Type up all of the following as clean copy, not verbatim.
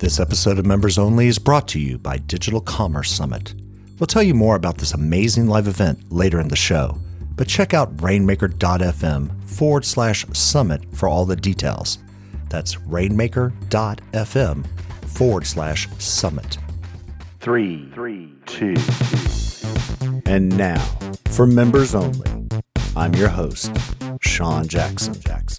This episode of Members Only is brought to you by Digital Commerce Summit. We'll tell you more about this amazing live event later in the show, but check out rainmaker.fm/summit for all the details. That's rainmaker.fm/summit. 3, 2. And now, for Members Only, I'm your host, Sean Jackson.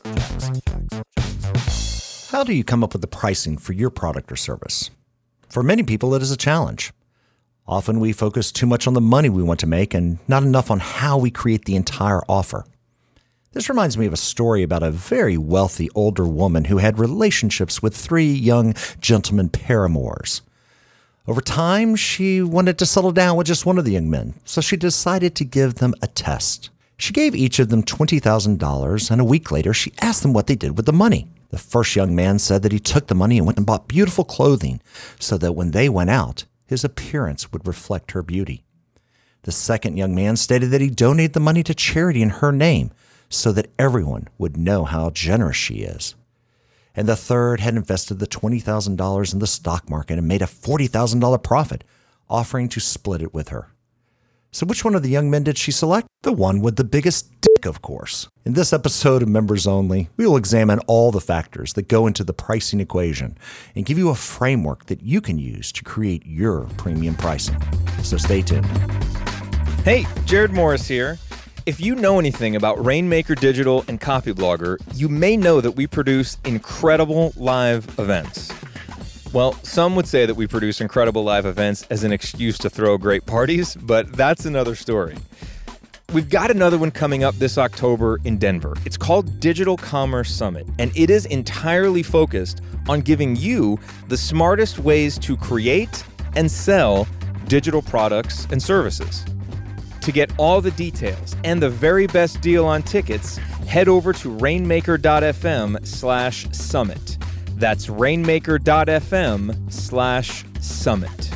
How do you come up with the pricing for your product or service? For many people, it is a challenge. Often we focus too much on the money we want to make and not enough on how we create the entire offer. This reminds me of a story about a very wealthy older woman who had relationships with 3 young gentlemen paramours. Over time, she wanted to settle down with just one of the young men, so she decided to give them a test. She gave each of them $20,000, and a week later, she asked them what they did with the money. The first young man said that he took the money and went and bought beautiful clothing so that when they went out, his appearance would reflect her beauty. The second young man stated that he donated the money to charity in her name so that everyone would know how generous she is. And the third had invested the $20,000 in the stock market and made a $40,000 profit, offering to split it with her. So which one of the young men did she select? The one with the biggest dick, of course. In this episode of Members Only, we will examine all the factors that go into the pricing equation and give you a framework that you can use to create your premium pricing. So stay tuned. Hey, Jared Morris here. If you know anything about Rainmaker Digital and Copyblogger, you may know that we produce incredible live events. Well, some would say that we produce incredible live events as an excuse to throw great parties, but that's another story. We've got another one coming up this October in Denver. It's called Digital Commerce Summit, and it is entirely focused on giving you the smartest ways to create and sell digital products and services. To get all the details and the very best deal on tickets, head over to rainmaker.fm/summit. That's rainmaker.fm/summit.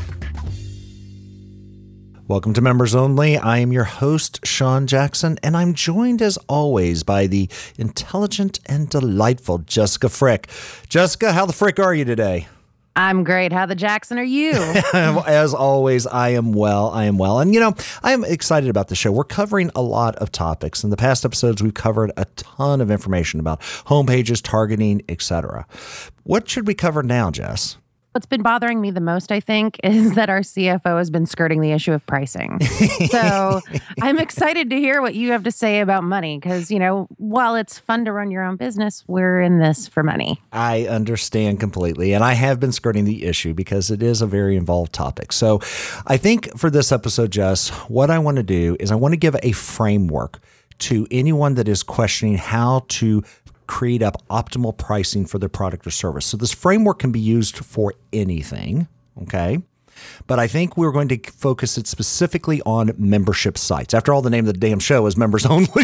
Welcome to Members Only. I am your host, Sean Jackson, and I'm joined as always by the intelligent and delightful Jessica Frick. Jessica, how the frick are you today? I'm great. How the Jackson are you? As always, I am well. And, I am excited about the show. We're covering a lot of topics. In the past episodes, we've covered a ton of information about homepages, targeting, etc. What should we cover now, Jess? What's been bothering me the most, I think, is that our CFO has been skirting the issue of pricing. So I'm excited to hear what you have to say about money because, while it's fun to run your own business, we're in this for money. I understand completely. And I have been skirting the issue because it is a very involved topic. So I think for this episode, Jess, what I want to do is I want to give a framework to anyone that is questioning how to create up optimal pricing for their product or service. So this framework can be used for anything, okay? But I think we're going to focus it specifically on membership sites. After all, the name of the damn show is Members Only.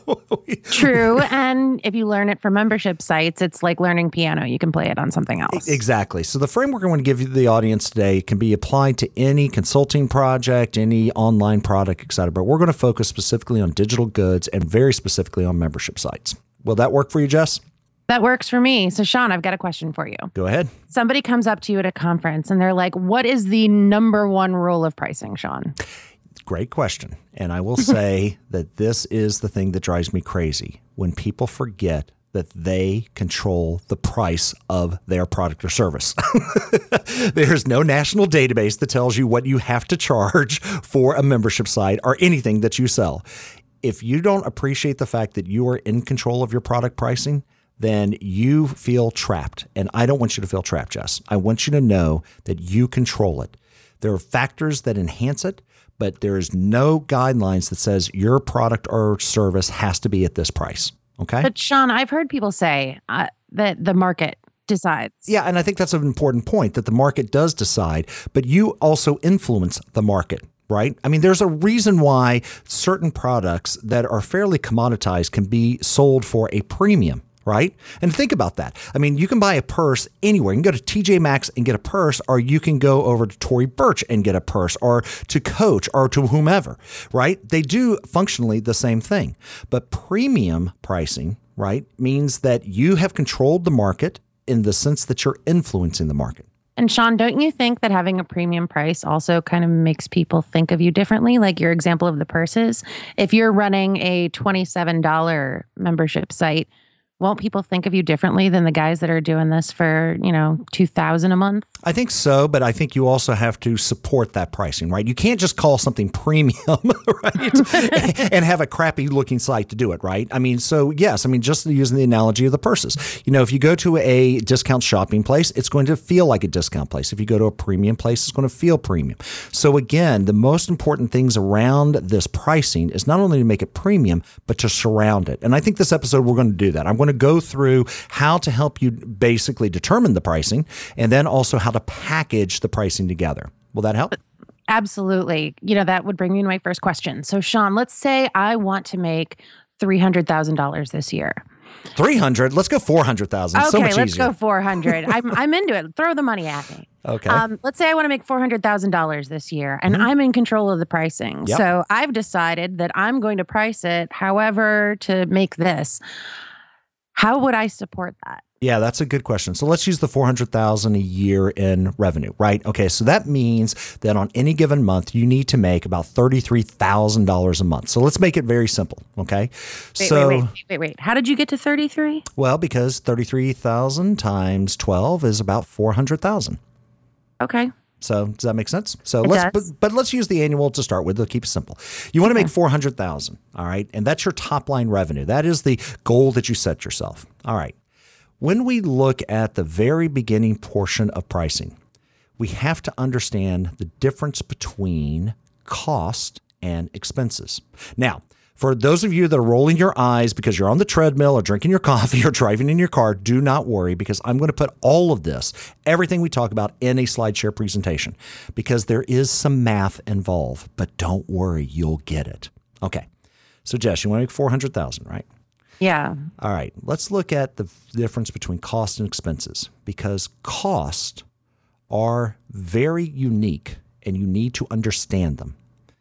True. And if you learn it from membership sites, it's like learning piano. You can play it on something else. Exactly. So the framework I want to give you the audience today can be applied to any consulting project, any online product, et cetera. But we're going to focus specifically on digital goods and very specifically on membership sites. Will that work for you, Jess? That works for me. So, Sean, I've got a question for you. Go ahead. Somebody comes up to you at a conference and they're like, what is the number one rule of pricing, Sean? Great question. And I will say that this is the thing that drives me crazy when people forget that they control the price of their product or service. There's no national database that tells you what you have to charge for a membership site or anything that you sell. If you don't appreciate the fact that you are in control of your product pricing, then you feel trapped. And I don't want you to feel trapped, Jess. I want you to know that you control it. There are factors that enhance it, but there is no guidelines that says your product or service has to be at this price. Okay? But Sean, I've heard people say that the market decides. Yeah, and I think that's an important point, that the market does decide, but you also influence the market. Right? I mean, there's a reason why certain products that are fairly commoditized can be sold for a premium, right? And think about that. I mean, you can buy a purse anywhere. You can go to TJ Maxx and get a purse, or you can go over to Tory Burch and get a purse, or to Coach, or to whomever, right? They do functionally the same thing. But premium pricing, right, means that you have controlled the market in the sense that you're influencing the market. And Sean, don't you think that having a premium price also kind of makes people think of you differently? Like your example of the purses. If you're running a $27 membership site, won't people think of you differently than the guys that are doing this for, $2,000 a month? I think so, but I think you also have to support that pricing, right? You can't just call something premium, right? and have a crappy looking site to do it, right? I mean, so yes, just using the analogy of the purses. If you go to a discount shopping place, it's going to feel like a discount place. If you go to a premium place, it's going to feel premium. So again, the most important things around this pricing is not only to make it premium, but to surround it. And I think this episode, we're going to do that. I'm going to go through how to help you basically determine the pricing and then also how to package the pricing together. Will that help? Absolutely. That would bring me to my first question. So Sean, let's say I want to make $300,000 this year. 300? Let's go 400,000. Okay, so much let's easier. go 400. I'm into it. Throw the money at me. Okay. Let's say I want to make $400,000 this year, and I'm in control of the pricing. Yep. So I've decided that I'm going to price it however to make this. How would I support that? Yeah, that's a good question. So let's use the $400,000 a year in revenue, right? Okay, so that means that on any given month, you need to make about $33,000 a month. So let's make it very simple, okay? Wait. How did you get to 33? Well, because 33,000 times 12 is about 400,000. Okay. So does that make sense? So does. But let's use the annual to start with. Let's keep it simple. You want to make 400,000, all right? And that's your top line revenue. That is the goal that you set yourself. All right. When we look at the very beginning portion of pricing, we have to understand the difference between cost and expenses. Now, for those of you that are rolling your eyes because you're on the treadmill or drinking your coffee or driving in your car, do not worry because I'm going to put all of this, everything we talk about, in a SlideShare presentation because there is some math involved, but don't worry, you'll get it. Okay. So Jess, you want to make 400,000, right? Yeah. All right. Let's look at the difference between cost and expenses because costs are very unique and you need to understand them.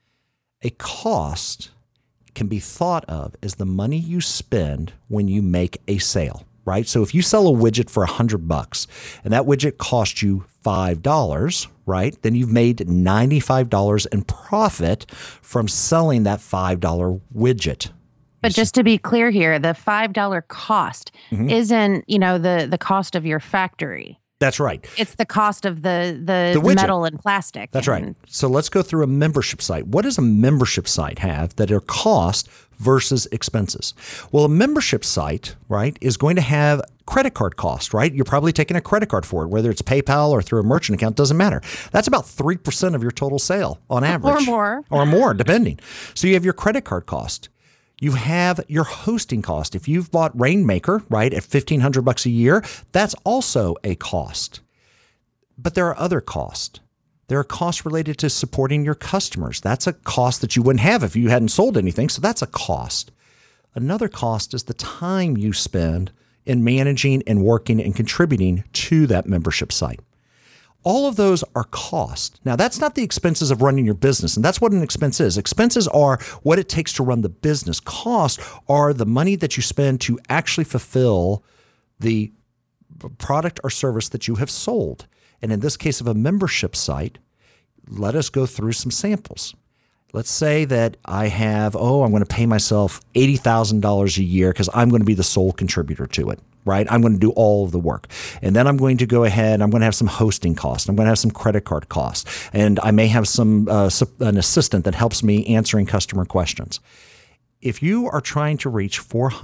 A cost can be thought of as the money you spend when you make a sale, right? So if you sell a widget for $100 and that widget cost you $5, right? Then you've made $95 in profit from selling that $5 widget. But just to be clear here, the $5 cost isn't, the cost of your factory. That's right. It's the cost of the metal and plastic. That's right. So let's go through a membership site. What does a membership site have that are cost versus expenses? Well, a membership site, right, is going to have credit card cost, right? You're probably taking a credit card for it, whether it's PayPal or through a merchant account, doesn't matter. That's about 3% of your total sale on average. Or more, depending. So you have your credit card cost. You have your hosting cost. If you've bought Rainmaker, right, at $1,500 a year, that's also a cost. But there are other costs. There are costs related to supporting your customers. That's a cost that you wouldn't have if you hadn't sold anything. So that's a cost. Another cost is the time you spend in managing and working and contributing to that membership site. All of those are cost. Now, that's not the expenses of running your business, and that's what an expense is. Expenses are what it takes to run the business. Costs are the money that you spend to actually fulfill the product or service that you have sold. And in this case of a membership site, let us go through some samples. Let's say that I have, I'm going to pay myself $80,000 a year because I'm going to be the sole contributor to it. Right? I'm going to do all of the work. And then I'm going to go ahead, I'm going to have some hosting costs. I'm going to have some credit card costs. And I may have some an assistant that helps me answering customer questions. If you are trying to reach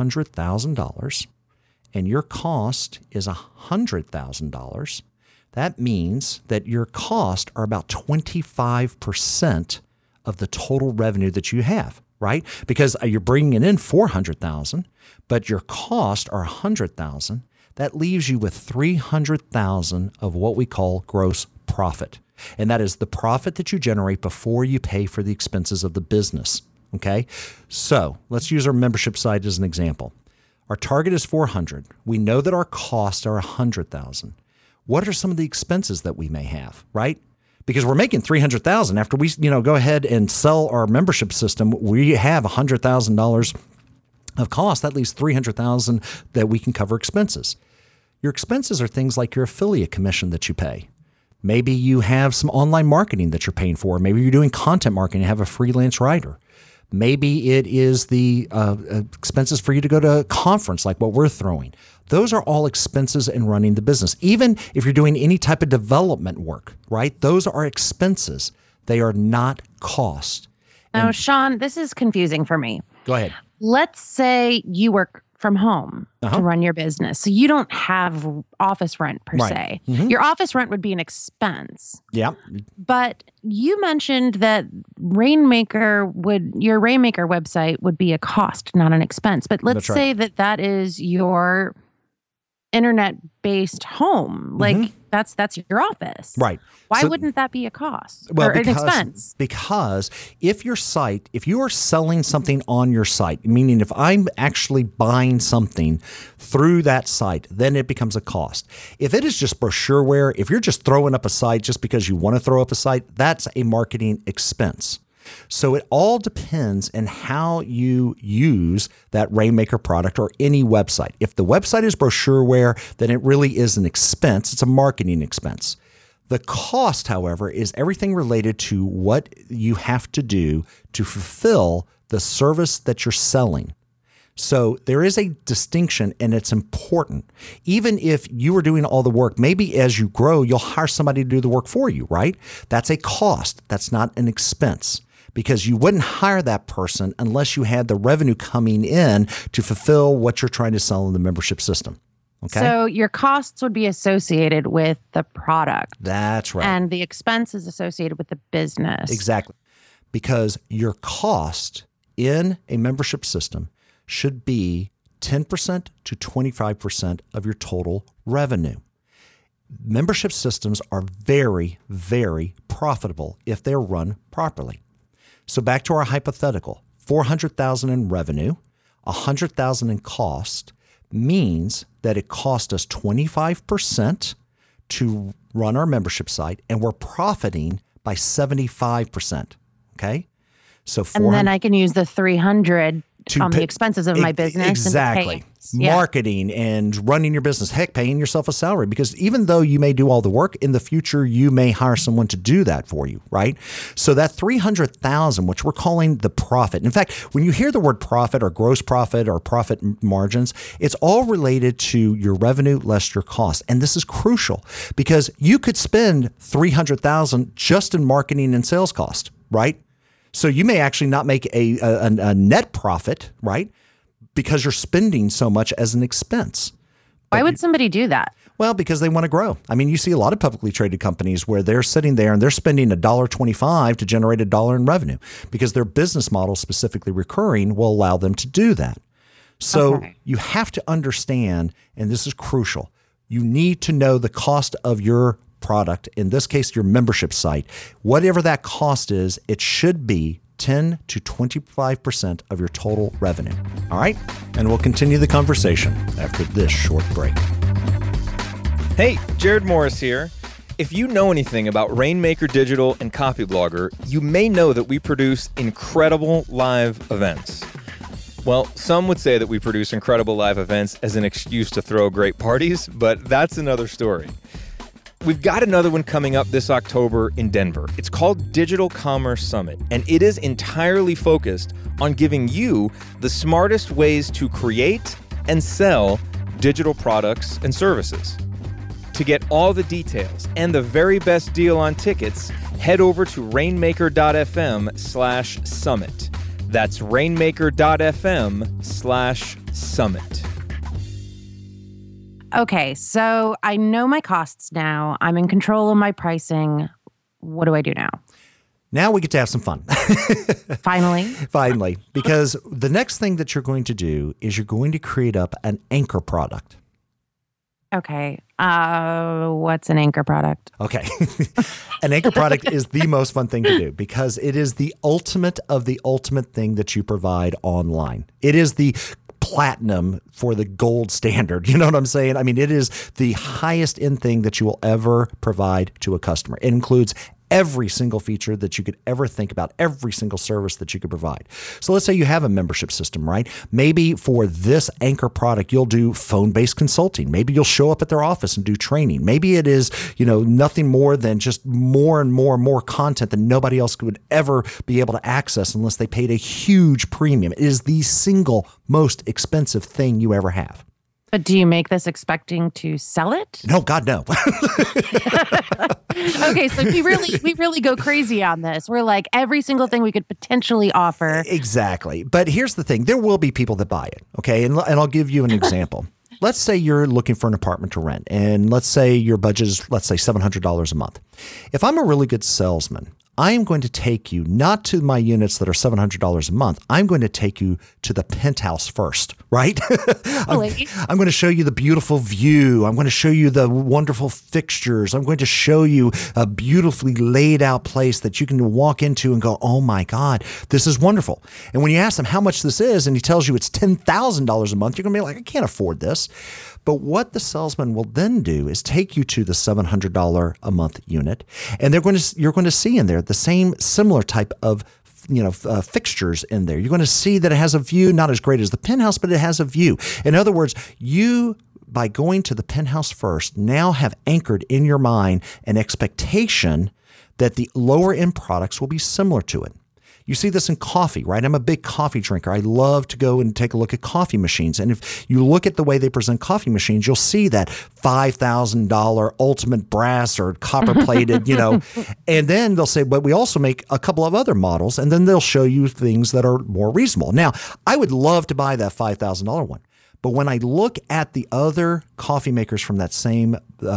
$400,000 and your cost is $100,000, that means that your costs are about 25% of the total revenue that you have. Right? Because you're bringing in $400,000, but your costs are $100,000. That leaves you with $300,000 of what we call gross profit. And that is the profit that you generate before you pay for the expenses of the business. Okay? So let's use our membership site as an example. Our target is $400,000. We know that our costs are $100,000. What are some of the expenses that we may have, right? Because we're making $300,000 after we, go ahead and sell our membership system, we have $100,000 of cost. That leaves $300,000 that we can cover expenses. Your expenses are things like your affiliate commission that you pay. Maybe you have some online marketing that you're paying for. Maybe you're doing content marketing and have a freelance writer. Maybe it is the expenses for you to go to a conference like what we're throwing. Those are all expenses in running the business. Even if you're doing any type of development work, right? Those are expenses. They are not cost. Now, Sean, this is confusing for me. Go ahead. Let's say you work from home to run your business. So you don't have office rent per se. Mm-hmm. Your office rent would be an expense. Yeah. But you mentioned that your Rainmaker website would be a cost, not an expense. But let's say that is your internet-based home. Like that's your office. Right. Why wouldn't that be a cost or an expense? Because if you are selling something on your site, meaning if I'm actually buying something through that site, then it becomes a cost. If it is just brochureware, if you're just throwing up a site just because you want to throw up a site, that's a marketing expense. So it all depends on how you use that Rainmaker product or any website. If the website is brochureware, then it really is an expense. It's a marketing expense. The cost, however, is everything related to what you have to do to fulfill the service that you're selling. So there is a distinction, and it's important. Even if you are doing all the work, maybe as you grow, you'll hire somebody to do the work for you, right? That's a cost. That's not an expense, because you wouldn't hire that person unless you had the revenue coming in to fulfill what you're trying to sell in the membership system. Okay. So your costs would be associated with the product. That's right. And the expenses associated with the business. Exactly. Because your cost in a membership system should be 10% to 25% of your total revenue. Membership systems are very, very profitable if they're run properly. So back to our hypothetical, $400,000 in revenue, $100,000 in cost means that it cost us 25% to run our membership site, and we're profiting by 75%. Okay, so and then I can use the 300 on the expenses of my business. Exactly. Marketing and running your business. Heck, paying yourself a salary, because even though you may do all the work, in the future, you may hire someone to do that for you, right? So that $300,000, which we're calling the profit. In fact, when you hear the word profit or gross profit or profit margins, it's all related to your revenue less your cost. And this is crucial because you could spend $300,000 just in marketing and sales cost, right? So you may actually not make a net profit, right? Because you're spending so much as an expense. Why would somebody do that? Well, because they want to grow. I mean, you see a lot of publicly traded companies where they're sitting there and they're spending $1.25 to generate $1 in revenue because their business model, specifically recurring, will allow them to do that. So you have to understand, and this is crucial, you need to know the cost of your product, in this case, your membership site. Whatever that cost is, it should be 10 to 25% of your total revenue. All right? And we'll continue the conversation after this short break. Hey, Jared Morris here. If you know anything about Rainmaker Digital and Copyblogger, you may know that we produce incredible live events. Well, some would say that we produce incredible live events as an excuse to throw great parties, but that's another story. We've got another one coming up this October in Denver. It's called Digital Commerce Summit, and it is entirely focused on giving you the smartest ways to create and sell digital products and services. To get all the details and the very best deal on tickets, head over to rainmaker.fm/summit. That's rainmaker.fm/summit. Okay, so I know my costs now. I'm in control of my pricing. What do I do now? Now we get to have some fun. Finally. Finally, because the next thing that you're going to do is you're going to create up an anchor product. Okay. What's an anchor product? Okay. An anchor product is the most fun thing to do because it is the ultimate of the ultimate thing that you provide online. It is the platinum for the gold standard. You know what I'm saying? I mean, it is the highest end thing that you will ever provide to a customer. It includes every single feature that you could ever think about, every single service that you could provide. So let's say you have a membership system, right? Maybe for this anchor product, you'll do phone-based consulting. Maybe you'll show up at their office and do training. Maybe it is, nothing more than just more and more content that nobody else would ever be able to access unless they paid a huge premium. It is the single most expensive thing you ever have. But do you make this expecting to sell it? No, God, no. Okay, so we really go crazy on this. We're like every single thing we could potentially offer. Exactly. But here's the thing. There will be people that buy it, okay? And I'll give you an example. Let's say you're looking for an apartment to rent, and let's say your budget is, let's say, $700 a month. If I'm a really good salesman, I am going to take you not to my units that are $700 a month. I'm going to take you to the penthouse first, right? I'm going to show you the beautiful view. I'm going to show you the wonderful fixtures. I'm going to show you a beautifully laid out place that you can walk into and go, oh my God, this is wonderful. And when you ask him how much this is and he tells you it's $10,000 a month, you're going to be like, I can't afford this. But what the salesman will then do is take you to the $700 a month unit, and you're going to see in there the same similar type of fixtures in there. You're going to see that it has a view, not as great as the penthouse, but it has a view. In other words, you, by going to the penthouse first, now have anchored in your mind an expectation that the lower end products will be similar to it. You see this in coffee, right? I'm a big coffee drinker. I love to go and take a look at coffee machines. And if you look at the way they present coffee machines, you'll see that $5,000 ultimate brass or copper plated, and then they'll say, but we also make a couple of other models, and then they'll show you things that are more reasonable. Now, I would love to buy that $5,000 one. But when I look at the other coffee makers from that same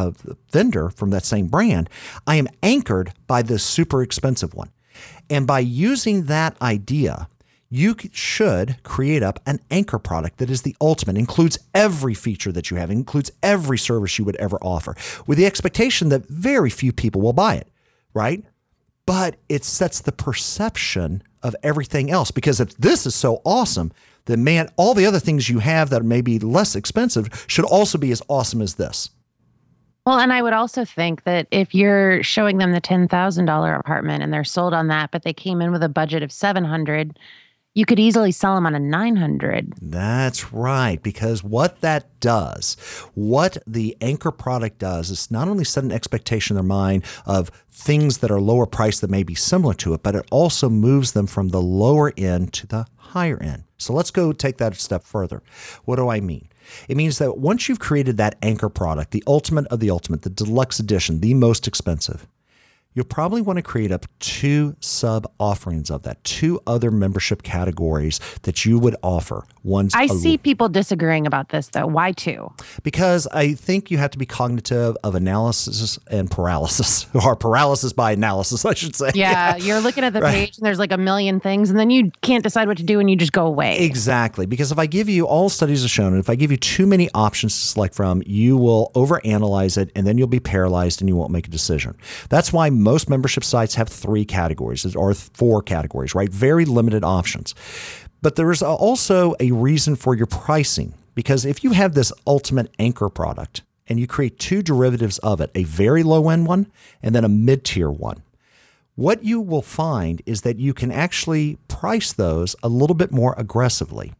vendor, from that same brand, I am anchored by the super expensive one. And by using that idea, you should create up an anchor product that is the ultimate, includes every feature that you have, includes every service you would ever offer, with the expectation that very few people will buy it, right? But it sets the perception of everything else, because if this is so awesome, then man, all the other things you have that may be less expensive should also be as awesome as this. Well, and I would also think that if you're showing them the $10,000 apartment and they're sold on that, but they came in with a budget of $700, you could easily sell them on a $900. That's right, because what that does, what the anchor product does, is not only set an expectation in their mind of things that are lower priced that may be similar to it, but it also moves them from the lower end to the higher end. So let's go take that a step further. What do I mean? It means that once you've created that anchor product, the ultimate of the ultimate, the deluxe edition, the most expensive, you'll probably want to create up 2 sub offerings of that, 2 other membership categories that you would offer. I see people disagreeing about this, though. Why 2? Because I think you have to be cognitive of analysis and paralysis, or paralysis by analysis, I should say. Yeah, you're looking at the page and there's like a million things, and then you can't decide what to do and you just go away. Exactly. Because if I give you, all studies have shown, if I give you too many options to select from, you will overanalyze it, and then you'll be paralyzed and you won't make a decision. That's why most membership sites have 3 categories or 4 categories, right? Very limited options. But there is also a reason for your pricing, because if you have this ultimate anchor product and you create 2 derivatives of it, a very low end one and then a mid-tier one, what you will find is that you can actually price those a little bit more aggressively.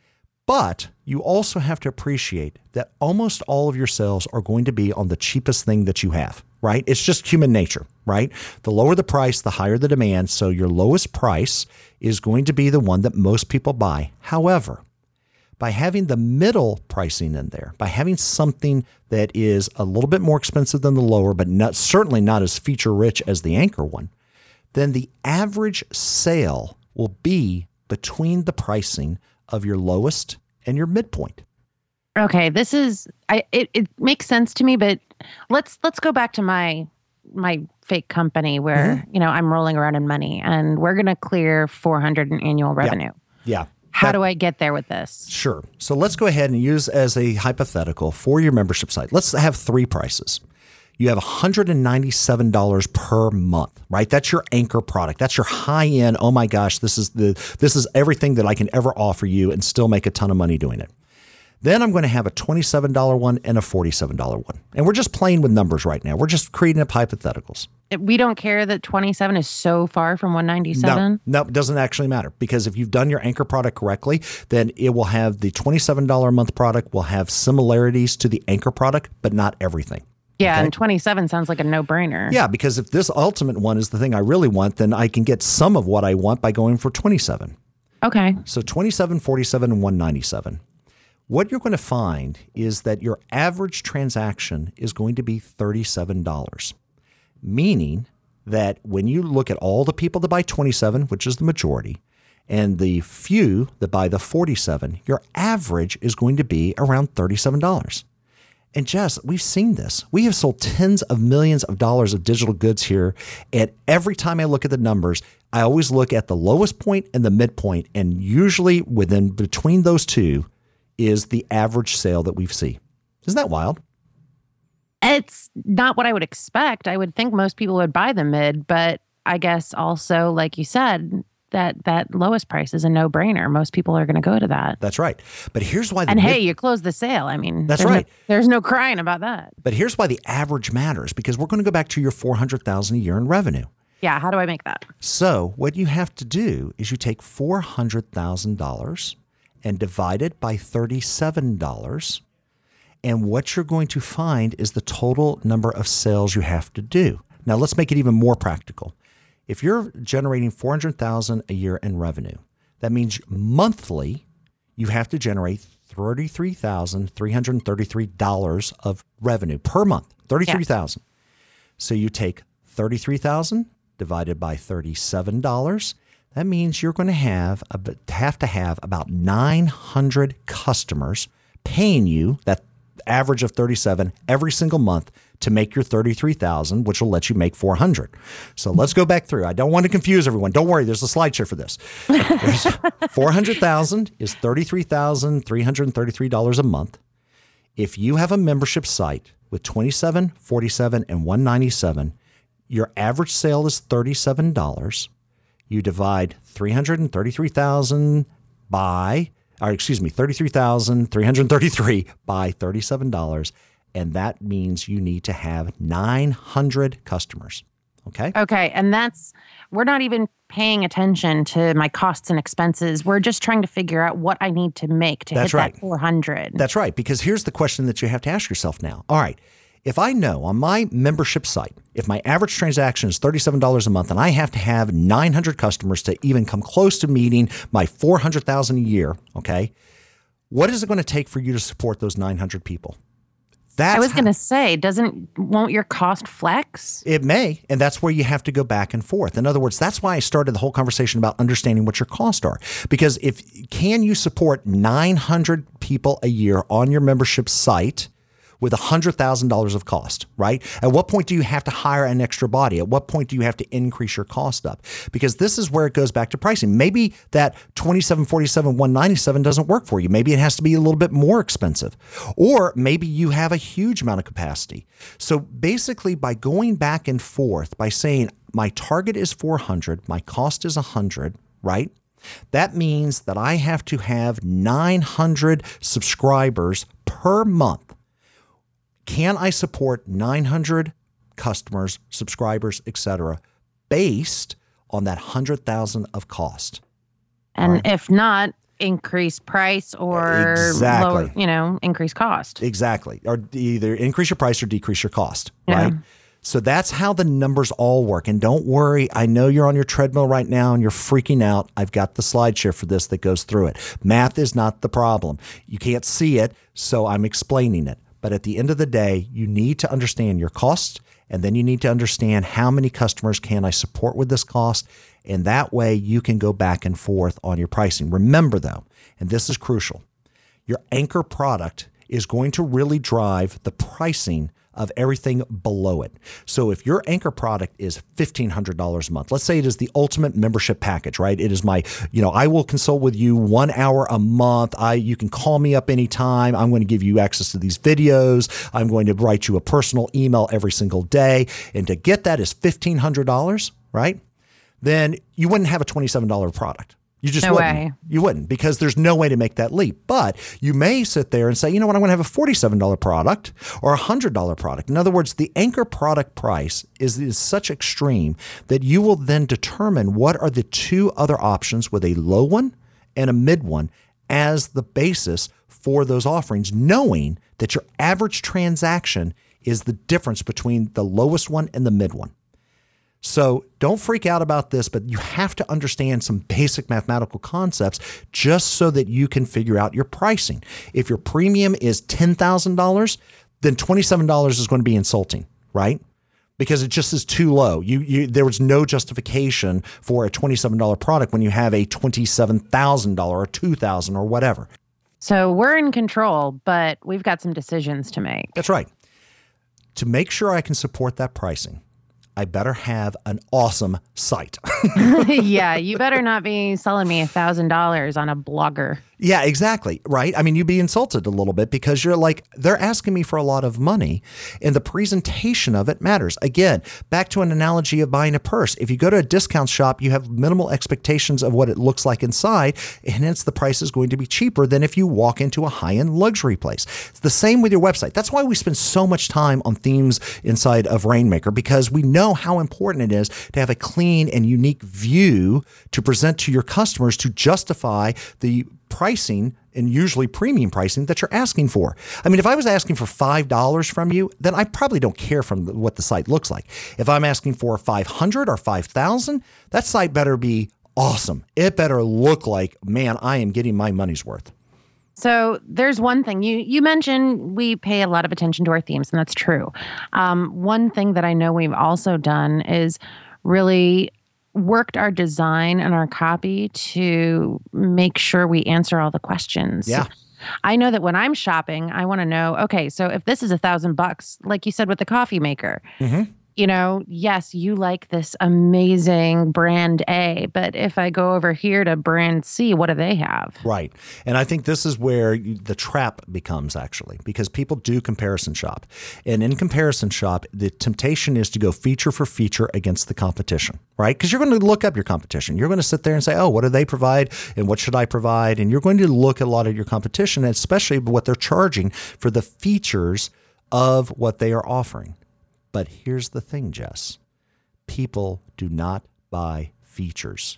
But you also have to appreciate that almost all of your sales are going to be on the cheapest thing that you have, right? It's just human nature, right? The lower the price, the higher the demand. So your lowest price is going to be the one that most people buy. However, by having the middle pricing in there, by having something that is a little bit more expensive than the lower, but certainly not as feature rich as the anchor one, then the average sale will be between the pricing of your lowest and your midpoint. Okay, this is it makes sense to me, but let's go back to my fake company where I'm rolling around in money and we're going to clear $400 in annual revenue. Yeah. How do I get there with this? Sure. So let's go ahead and use as a hypothetical for your membership site. Let's have 3 prices. You have $197 per month, right? That's your anchor product. That's your high end. Oh my gosh, this is everything that I can ever offer you and still make a ton of money doing it. Then I'm going to have a $27 one and a $47 one. And we're just playing with numbers right now. We're just creating up hypotheticals. We don't care that 27 is so far from 197. No, it doesn't actually matter, because if you've done your anchor product correctly, then it will have the $27 a month product will have similarities to the anchor product, but not everything. Yeah, Okay. and 27 sounds like a no-brainer. Yeah, because if this ultimate one is the thing I really want, then I can get some of what I want by going for 27. Okay. So 27, 47, and 197. What you're going to find is that your average transaction is going to be $37, meaning that when you look at all the people that buy 27, which is the majority, and the few that buy the 47, your average is going to be around $37. And Jess, we've seen this. We have sold tens of millions of dollars of digital goods here. And every time I look at the numbers, I always look at the lowest point and the midpoint. And usually between those two is the average sale that we see. Isn't that wild? It's not what I would expect. I would think most people would buy the mid, but I guess also, like you said, that lowest price is a no-brainer. Most people are going to go to that. That's right. But here's why. Hey, you close the sale. I mean, that's right. There's no crying about that. But here's why the average matters, because we're going to go back to your $400,000 a year in revenue. Yeah. How do I make that? So what you have to do is you take $400,000 and divide it by $37. And what you're going to find is the total number of sales you have to do. Now, let's make it even more practical. If you're generating $400,000 a year in revenue, that means monthly you have to generate $33,333 of revenue per month. $33,000. Yeah. So you take $33,000 divided by $37. That means you're going to have to have about 900 customers paying you that average of 37 every single month to make your 33,000, which will let you make 400. So let's go back through. I don't want to confuse everyone. Don't worry, there's a slideshow for this. 400,000 is $33,333 a month. If you have a membership site with 27, 47, and 197, your average sale is $37. You divide 333,000 by, or excuse me, 33,333 by $37. And that means you need to have 900 customers. Okay. Okay. And we're not even paying attention to my costs and expenses. We're just trying to figure out what I need to make to hit that 400. That's right. Because here's the question that you have to ask yourself now. All right. If I know on my membership site, if my average transaction is $37 a month and I have to have 900 customers to even come close to meeting my $400,000 a year, okay, what is it going to take for you to support those 900 people? I was going to say, won't your cost flex? It may, and that's where you have to go back and forth. In other words, that's why I started the whole conversation about understanding what your costs are. Because can you support 900 people a year on your membership site with $100,000 of cost, right? At what point do you have to hire an extra body? At what point do you have to increase your cost up? Because this is where it goes back to pricing. Maybe that 27, 47, 197 doesn't work for you. Maybe it has to be a little bit more expensive. Or maybe you have a huge amount of capacity. So basically by going back and forth, by saying my target is 400, my cost is 100, right? That means that I have to have 900 subscribers per month. Can I support 900 customers, subscribers, etc., based on that 100,000 of cost? And right. If not, increase price or lower, increase cost. Exactly. Or either increase your price or decrease your cost, right? So that's how the numbers all work. And don't worry, I know you're on your treadmill right now and you're freaking out. I've got the slideshare for this that goes through it. Math is not the problem. You can't see it, so I'm explaining it. But at the end of the day, you need to understand your costs, and then you need to understand how many customers can I support with this cost. And that way you can go back and forth on your pricing. Remember though, and this is crucial, your anchor product is going to really drive the pricing of everything below it. So if your anchor product is $1,500 a month, let's say it is the ultimate membership package, right? It is my, I will consult with you 1 hour a month. You can call me up anytime. I'm going to give you access to these videos. I'm going to write you a personal email every single day. And to get that is $1,500, right? Then you wouldn't have a $27 product. You just No wouldn't. way. You wouldn't, because there's no way to make that leap. But you may sit there and say, you know what, I'm going to have a $47 product or a $100 product. In other words, the anchor product price is such extreme that you will then determine what are the two other options with a low one and a mid one as the basis for those offerings, knowing that your average transaction is the difference between the lowest one and the mid one. So don't freak out about this, but you have to understand some basic mathematical concepts just so that you can figure out your pricing. If your premium is $10,000, then $27 is going to be insulting, right? Because it just is too low. There was no justification for a $27 product when you have a $27,000 or $2,000 or whatever. So we're in control, but we've got some decisions to make. That's right. To make sure I can support that pricing, I better have an awesome site. Yeah, you better not be selling me $1,000 on a blogger. Yeah, exactly. Right. I mean, you'd be insulted a little bit because you're like, they're asking me for a lot of money and the presentation of it matters. Again, back to an analogy of buying a purse. If you go to a discount shop, you have minimal expectations of what it looks like inside, and hence the price is going to be cheaper than if you walk into a high-end luxury place. It's the same with your website. That's why we spend so much time on themes inside of Rainmaker, because we know how important it is to have a clean and unique view to present to your customers to justify the pricing, and usually premium pricing, that you're asking for. I mean, if I was asking for $5 from you, then I probably don't care from what the site looks like. If I'm asking for $500 or $5,000, that site better be awesome. It better look like, man, I am getting my money's worth. So there's one thing you mentioned, we pay a lot of attention to our themes, and that's true. One thing that I know we've also done is really worked our design and our copy to make sure we answer all the questions. Yeah. I know that when I'm shopping, I want to know, okay, so if this is $1,000, like you said with the coffee maker, you know, yes, you like this amazing brand A, but if I go over here to brand C, what do they have? Right. And I think this is where the trap becomes, actually, because people do comparison shop. And in comparison shop, the temptation is to go feature for feature against the competition, right? Because you're going to look up your competition. You're going to sit there and say, oh, what do they provide and what should I provide? And you're going to look at a lot of your competition, especially what they're charging for the features of what they are offering. But here's the thing, Jess. People do not buy features.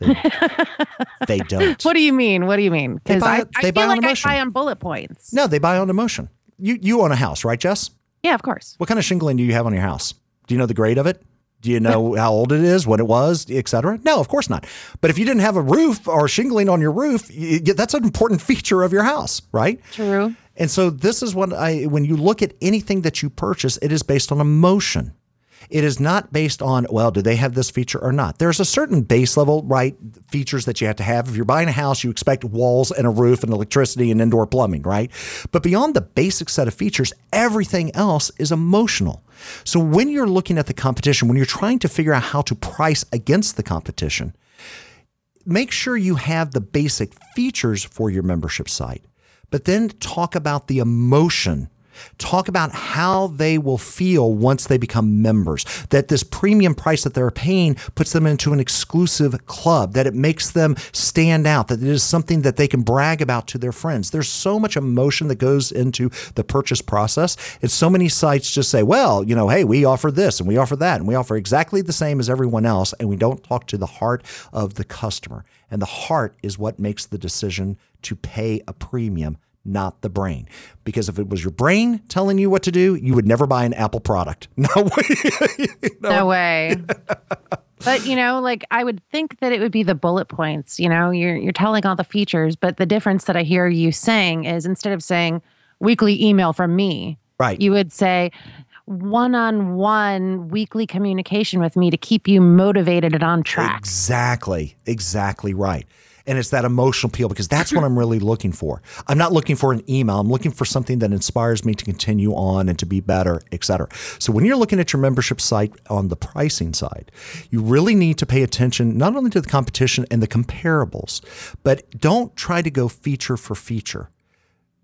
They don't. What do you mean? What do you mean? Because I feel like I buy on bullet points. No, they buy on emotion. You own a house, right, Jess? Yeah, of course. What kind of shingling do you have on your house? Do you know the grade of it? Do you know how old it is, what it was, et cetera? No, of course not. But if you didn't have a roof or shingling on your roof, that's an important feature of your house, right? True. And so this is what when you look at anything that you purchase, it is based on emotion. It is not based on, well, do they have this feature or not? There's a certain base level, right, features that you have to have. If you're buying a house, you expect walls and a roof and electricity and indoor plumbing, right? But beyond the basic set of features, everything else is emotional. So when you're looking at the competition, when you're trying to figure out how to price against the competition, make sure you have the basic features for your membership site. But then talk about the emotion. Talk about how they will feel once they become members, that this premium price that they're paying puts them into an exclusive club, that it makes them stand out, that it is something that they can brag about to their friends. There's so much emotion that goes into the purchase process. And so many sites just say, well, you know, hey, we offer this and we offer that and we offer exactly the same as everyone else. And we don't talk to the heart of the customer. And the heart is what makes the decision to pay a premium, not the brain. Because if it was your brain telling you what to do, you would never buy an Apple product. No way. No way. But, you know, like I would think that it would be the bullet points. You know, you're telling all the features, but the difference that I hear you saying is instead of saying weekly email from me, right, you would say one-on-one weekly communication with me to keep you motivated and on track. Exactly right. And it's that emotional appeal, because that's what I'm really looking for. I'm not looking for an email. I'm looking for something that inspires me to continue on and to be better, et cetera. So when you're looking at your membership site on the pricing side, you really need to pay attention not only to the competition and the comparables, but don't try to go feature for feature.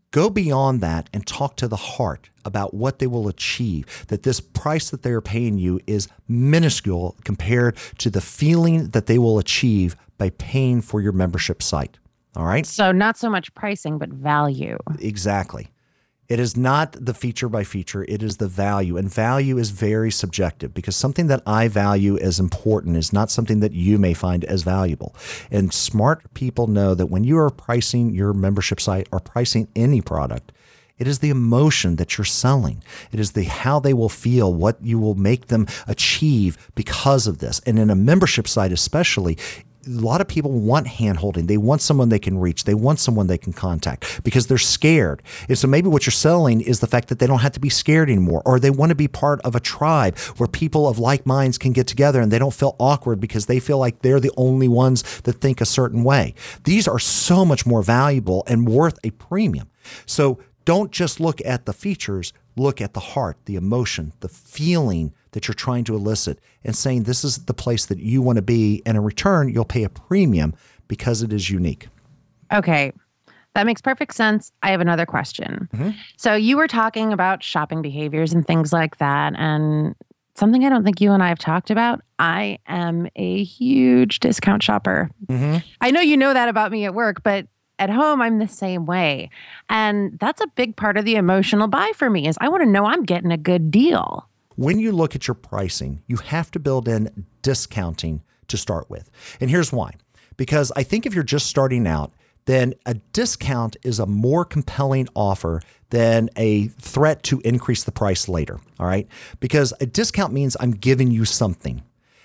Go beyond that and talk to the heart about what they will achieve, that this price that they are paying you is minuscule compared to the feeling that they will achieve by paying for your membership site. All right? So not so much pricing, but value. Exactly. It is not the feature by feature. It is the value. And value is very subjective because something that I value as important is not something that you may find as valuable. And smart people know that when you are pricing your membership site or pricing any product, it is the emotion that you're selling. It is the how they will feel, what you will make them achieve because of this. And in a membership site especially, a lot of people want hand-holding. They want someone they can reach. They want someone they can contact because they're scared. And so maybe what you're selling is the fact that they don't have to be scared anymore, or they want to be part of a tribe where people of like minds can get together and they don't feel awkward because they feel like they're the only ones that think a certain way. These are so much more valuable and worth a premium. So don't just look at the features, look at the heart, the emotion, the feeling that you're trying to elicit and saying this is the place that you want to be. And in return, you'll pay a premium because it is unique. Okay. That makes perfect sense. I have another question. Mm-hmm. So you were talking about shopping behaviors and things like that. And something I don't think you and I have talked about, I am a huge discount shopper. Mm-hmm. I know you know that about me at work, but at home, I'm the same way. And that's a big part of the emotional buy for me is I want to know I'm getting a good deal. When you look at your pricing, you have to build in discounting to start with. And here's why. Because I think if you're just starting out, then a discount is a more compelling offer than a threat to increase the price later. All right? Because a discount means I'm giving you something.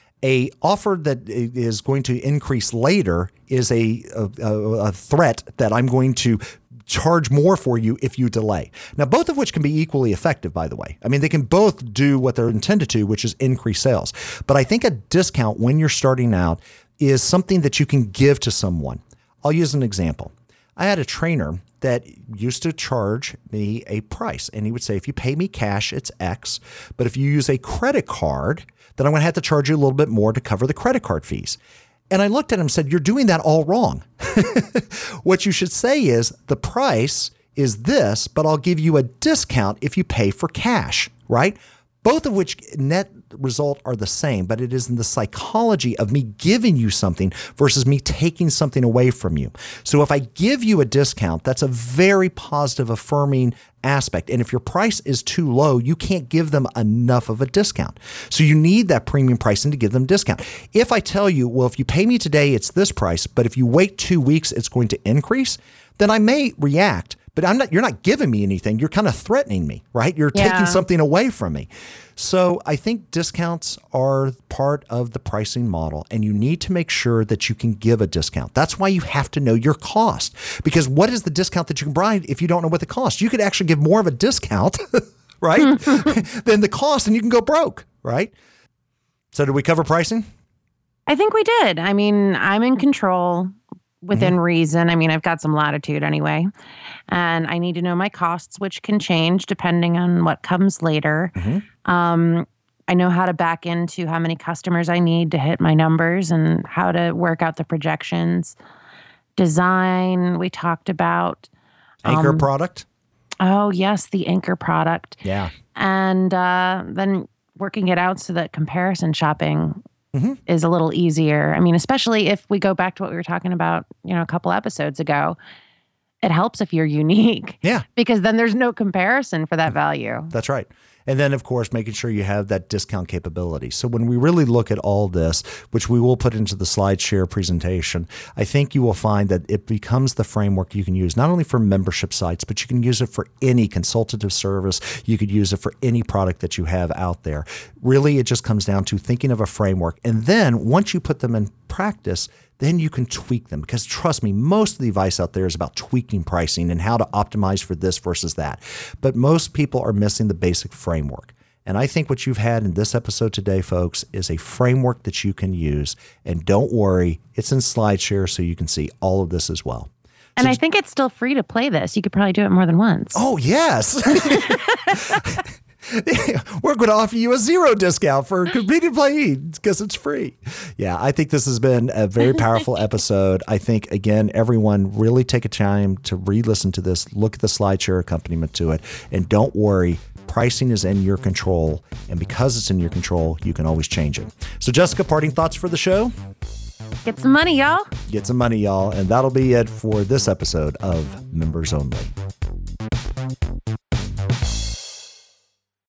A offer that is going to increase later is a threat that I'm going to charge more for you if you delay. Now, both of which can be equally effective, by the way. I mean, they can both do what they're intended to, which is increase sales. But I think a discount when you're starting out is something that you can give to someone. I'll use an example. I had a trainer that used to charge me a price, and he would say, if you pay me cash, it's X. But if you use a credit card, then I'm going to have to charge you a little bit more to cover the credit card fees. And I looked at him and said, you're doing that all wrong. What you should say is the price is this, but I'll give you a discount if you pay for cash, right? Both of which net result are the same, but it is in the psychology of me giving you something versus me taking something away from you. So if I give you a discount, that's a very positive, affirming aspect. And if your price is too low, you can't give them enough of a discount. So you need that premium pricing to give them a discount. If I tell you, well, if you pay me today, it's this price, but if you wait 2 weeks, it's going to increase, then I may react. But you're not giving me anything. You're kind of threatening me, right? You're taking something away from me. So I think discounts are part of the pricing model, and you need to make sure that you can give a discount. That's why you have to know your cost, because what is the discount that you can provide if you don't know what the cost? You could actually give more of a discount, right, than the cost, and you can go broke, right? So did we cover pricing? I think we did. I mean, I'm in control within reason. I mean, I've got some latitude anyway. And I need to know my costs, which can change depending on what comes later. I know how to back into how many customers I need to hit my numbers and how to work out the projections. Design, we talked about. Anchor product? Oh, yes, the anchor product. Yeah. And then working it out so that comparison shopping is a little easier. I mean, especially if we go back to what we were talking about, a couple episodes ago, it helps if you're unique. Yeah. Because then there's no comparison for that value. That's right. And then, of course, making sure you have that discount capability. So when we really look at all this, which we will put into the SlideShare presentation, I think you will find that it becomes the framework you can use not only for membership sites, but you can use it for any consultative service. You could use it for any product that you have out there. Really, it just comes down to thinking of a framework. And then once you put them in practice, then you can tweak them. Because trust me, most of the advice out there is about tweaking pricing and how to optimize for this versus that. But most people are missing the basic framework. And I think what you've had in this episode today, folks, is a framework that you can use. And don't worry, it's in SlideShare so you can see all of this as well. And I think it's still free to play this. You could probably do it more than once. Oh, yes. We're going to offer you a 0 discount for Convenient Play because it's free. Yeah, I think this has been a very powerful episode. I think, again, everyone really take a time to re-listen to this, look at the SlideShare accompaniment to it, and don't worry. Pricing is in your control, and because it's in your control, you can always change it. So, Jessica, parting thoughts for the show? Get some money, y'all. Get some money, y'all. And that'll be it for this episode of Members Only.